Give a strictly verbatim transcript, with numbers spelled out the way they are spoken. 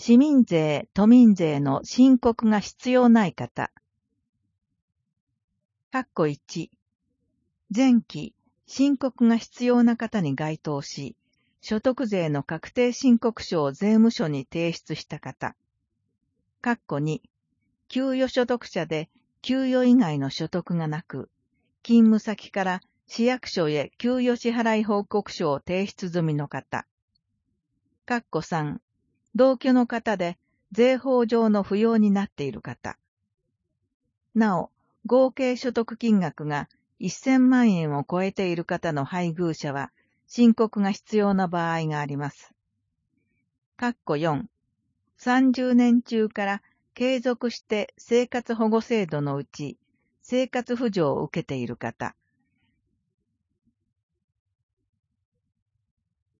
市民税、都民税の申告が必要ない方。括弧いち、前期、申告が必要な方に該当し、所得税の確定申告書を税務署に提出した方。括弧に、給与所得者で給与以外の所得がなく、勤務先から市役所へ給与支払い報告書を提出済みの方。括弧さん、同居の方で税法上の不要になっている方。なお、合計所得金額がせんまん円を超えている方の配偶者は申告が必要な場合があります。括弧よん、さんじゅうねん中から継続して生活保護制度のうち生活扶助を受けている方。